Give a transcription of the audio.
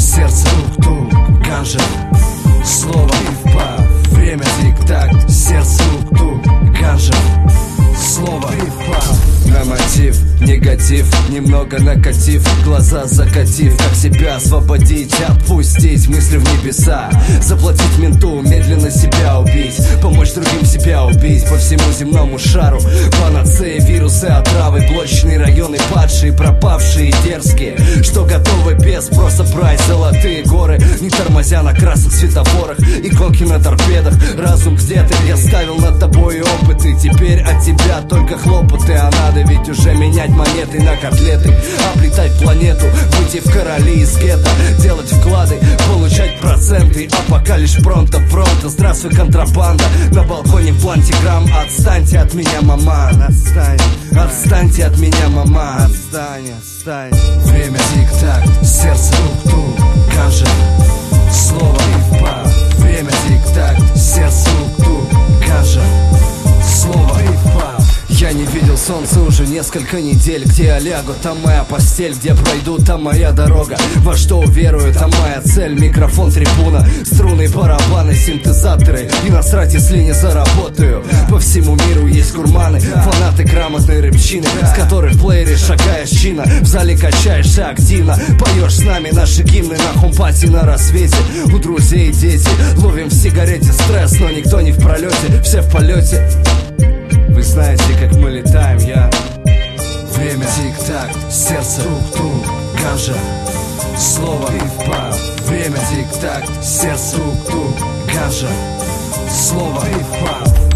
сердце тук-тук, ганжа, слово пиф-паф. Время тик-так, сердце тук-тук, ганжа, слово пиф-паф. На мотив, негатив, немного накатив, глаза закатив. Как себя освободить, отпустить мысли в небеса, заплатить менту, медленно себя убить, помочь другим себя убить. По всему земному шару панацеи, вирусы, отравы, блочные районы, падшие, пропавшие и дерзкие, что готовы без спроса брать золотые горы, не тормозя на красных светофорах, иконки на торпедах. Разум где ты? Я ставил над тобой опыты, теперь от тебя только хлопоты. А надо ведь уже менять монеты на котлеты, облетать планету, выйти в короли из гетто, делать вклады, получать проценты, а пока лишь пронто-пронто. Здравствуй, контрабанда, на балконе в плантиграмм. Отстаньте от меня, маман, отстаньте от меня, маман, отстань. Время тик-так, сердце тук-тук, ганжа, слово пиф-паф. Время тик-так, сердце тук-тук, ганжа, слово пиф-паф. Я не видел солнца уже несколько недель. Где я лягу, там моя постель. Где пройду, там моя дорога. Во что уверую, там моя цель. Микрофон, трибуна, струны, барабаны, синтезаторы. И насрать, если не заработаю. По всему миру есть гурманы, фанаты грамотной рэпчины, с которой в плеере шагаешь чина, в зале качаешься активно, поешь с нами наши гимны на хомпати на рассвете. У друзей дети, ловим в сигарете стресс, но никто не в пролете, все в полете. Вы знаете, как мы летаем, я. Время тик-так, сердце тук-тук, ганжа, слово пиф-паф. Время тик-так, сердце тук-тук, ганжа, слово пиф-паф.